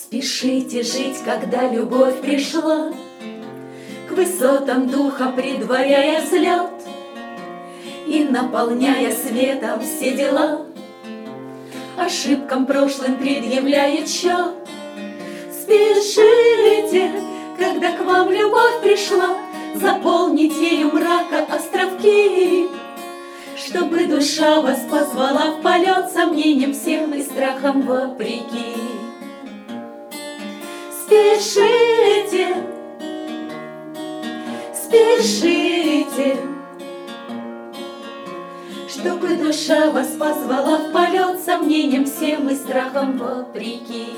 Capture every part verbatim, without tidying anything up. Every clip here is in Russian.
Спешите жить, когда любовь пришла, к высотам духа предваряя взлет и наполняя светом все дела, ошибкам прошлым предъявляя счет. Спешите, когда к вам любовь пришла, заполнить ею мрака островки, чтобы душа вас позвала в полет сомнением всем и страхом вопреки. Спешите, спешите, чтобы душа вас позвала в полет сомнением всем и страхом вопреки.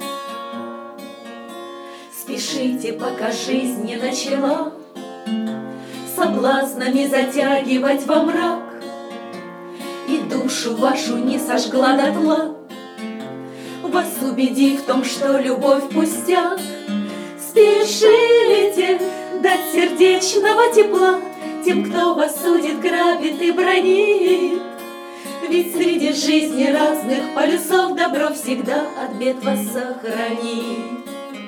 Спешите, пока жизнь не начала соблазнами затягивать во мрак и душу вашу не сожгла дотла, вас убедив в том, что любовь пустяк. Спешите дать сердечного тепла тем, кто вас судит, грабит и бранит, ведь среди жизни разных полюсов добро всегда от бед вас сохранит.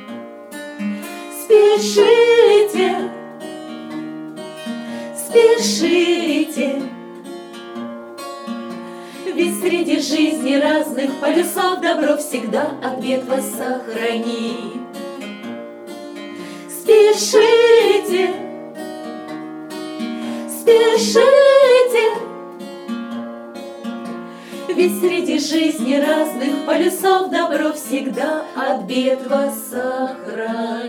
Спешите, спешите, ведь среди жизни разных полюсов добро всегда от бед вас сохранит. Спешите, спешите, ведь среди жизни разных полюсов добро всегда от бед вас сохранит.